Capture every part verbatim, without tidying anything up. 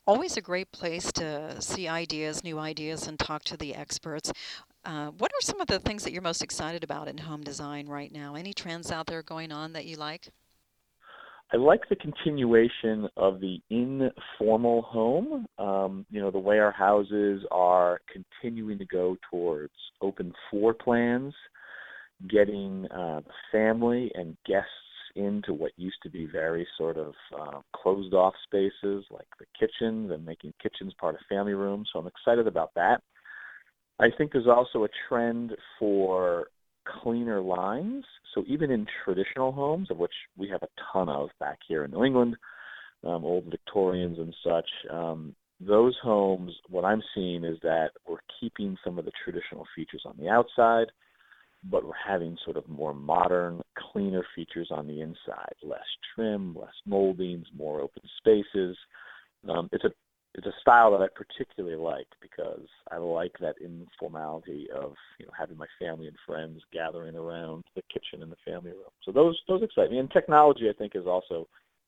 always a great place to see ideas, new ideas, and talk to the experts. Uh, what are some of the things that you're most excited about in home design right now? Any trends out there going on that you like? I like the continuation of the informal home. Um, you know, the way our houses are continuing to go towards open floor plans, getting uh, the family and guests into what used to be very sort of uh, closed off spaces like the kitchens and making kitchens part of family rooms. So I'm excited about that. I think there's also a trend for cleaner lines. So even in traditional homes, of which we have a ton of back here in New England, um, old Victorians and such, um, those homes, what I'm seeing is that we're keeping some of the traditional features on the outside, but we're having sort of more modern, cleaner features on the inside, less trim, less moldings, more open spaces. Um, it's a it's a style that I particularly like because I like that informality of you know having my family and friends gathering around the kitchen and the family room. So those those excite me. And technology, I think, is also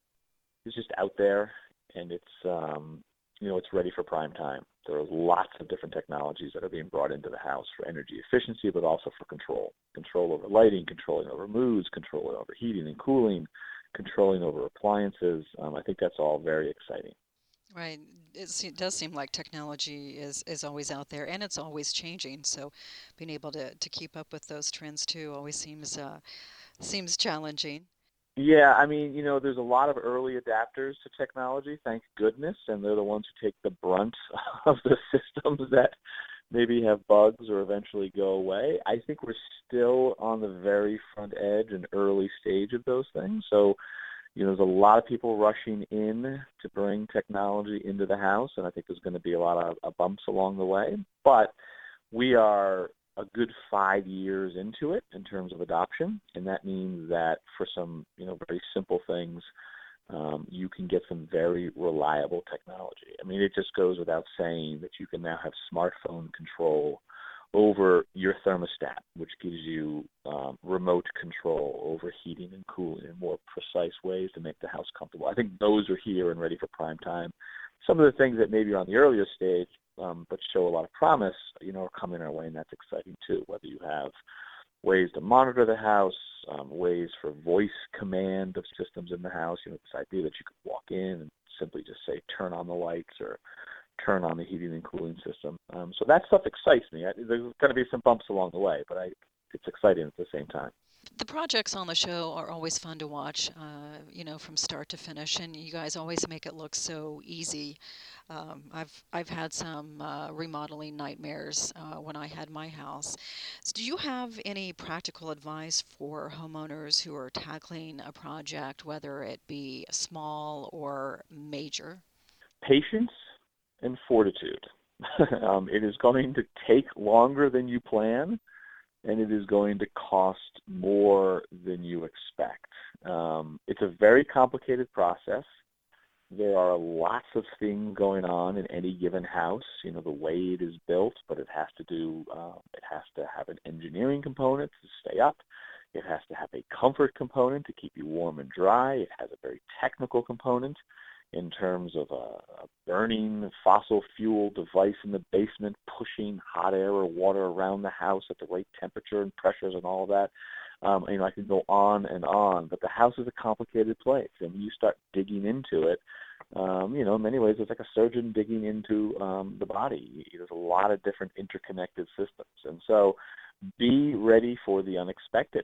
is just out there, and it's um, you know it's ready for prime time. There are lots of different technologies that are being brought into the house for energy efficiency, but also for control. Control over lighting, controlling over moods, controlling over heating and cooling, controlling over appliances. Um, I think that's all very exciting. Right. It, se- does seem like technology is, is always out there and it's always changing. So being able to, to keep up with those trends too always seems uh, seems challenging. Yeah, I mean, you know, there's a lot of early adapters to technology, thank goodness, and they're the ones who take the brunt of the systems that maybe have bugs or eventually go away. I think we're still on the very front edge and early stage of those things. So, you know, there's a lot of people rushing in to bring technology into the house, and I think there's going to be a lot of uh, bumps along the way. But we are a good five years into it in terms of adoption, and that means that for some, you know, very simple things, um, you can get some very reliable technology. I mean, it just goes without saying that you can now have smartphone control over your thermostat, which gives you um, remote control over heating and cooling in more precise ways to make the house comfortable. I think those are here and ready for prime time. Some of the things that maybe are on the earlier stage, um, but show a lot of promise, you know, are coming our way, and that's exciting too. Whether you have ways to monitor the house, um, ways for voice command of systems in the house, you know, this idea that you could walk in and simply just say, turn on the lights or turn on the heating and cooling system. Um, so that stuff excites me. I, there's going to be some bumps along the way, but I, it's exciting at the same time. The projects on the show are always fun to watch, uh, you know, from start to finish, and you guys always make it look so easy. Um, I've I've had some uh, remodeling nightmares uh, when I had my house. So do you have any practical advice for homeowners who are tackling a project, whether it be small or major? Patience and fortitude. um, it is going to take longer than you plan, and it is going to cost more than you expect. Um, it's a very complicated process. There are lots of things going on in any given house. You know, the way it is built, but it has to do, uh, it has to have an engineering component to stay up. It has to have a comfort component to keep you warm and dry. It has a very technical component in terms of a, a burning fossil fuel device in the basement, pushing hot air or water around the house at the right temperature and pressures and all of that. Um, you know, I could go on and on, but the house is a complicated place, and when you start digging into it, um, you know, in many ways, it's like a surgeon digging into um, the body. There's a lot of different interconnected systems, and so be ready for the unexpected.